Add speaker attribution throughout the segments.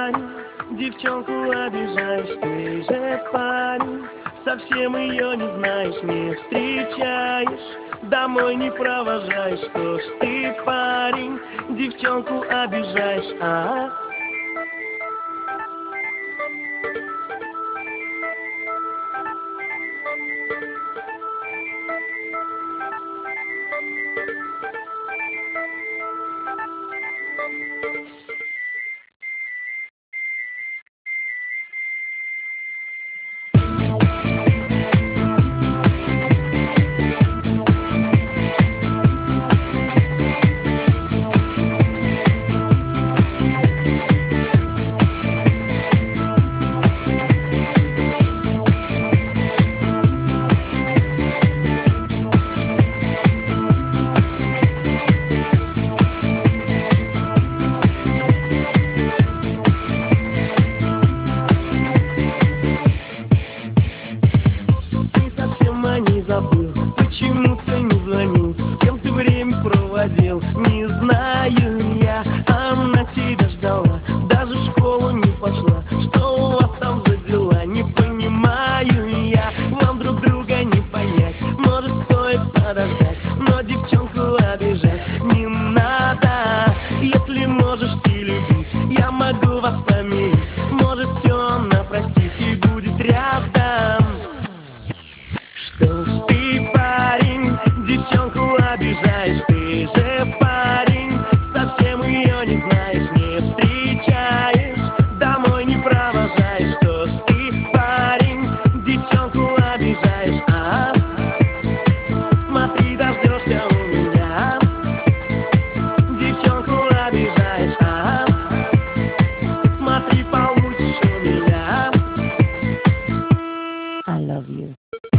Speaker 1: парень, девчонку обижаешь, ты же парень. Совсем ее не знаешь, не встречаешь, домой не провожаешь. Что ж ты, парень, девчонку обижаешь, а? Не забыл, почему ты не звонил, с кем ты время проводил, не знаю я. Она тебя ждала, даже в школу не пошла. Что у вас там за дела, не понимаю я. Вам друг друга не понять, может стоит подождать, но девчонку обижать не надо. Если можешь ты любить, я могу вас помирить, может все она простит и будет рядом. Что ж ты, парень, девчонку обижаешь, ты же парень, совсем ее не знаешь, не встречаешь, домой не провожаешь. Что ж ты, парень, девчонку обижаешь, а? Смотри, дождешься у меня, девчонку обижаешь, а? Смотри, получишь у меня. I love you.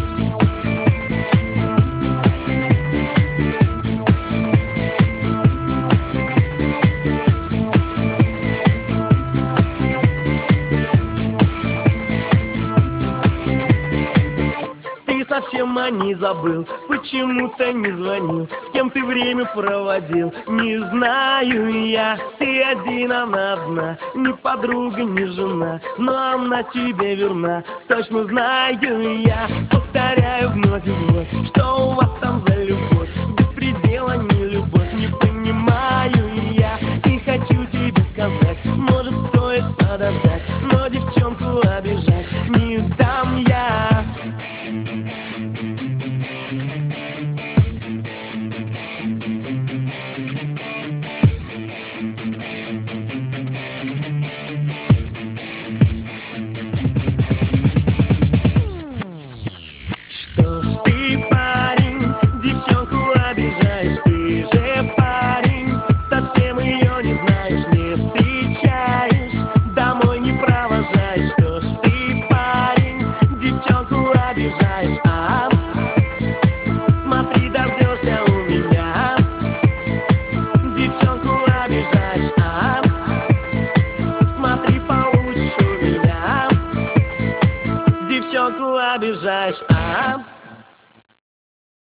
Speaker 1: Совсем не забыл, почему-то не звонил, с кем ты время проводил, не знаю я. Ты один, она одна, ни подруга, ни жена, но она тебе верна, точно знаю я. Повторяю вновь и вновь, что у вас там за любовь, без предела не любовь, не понимаю я. И хочу тебе сказать, может стоит подождать,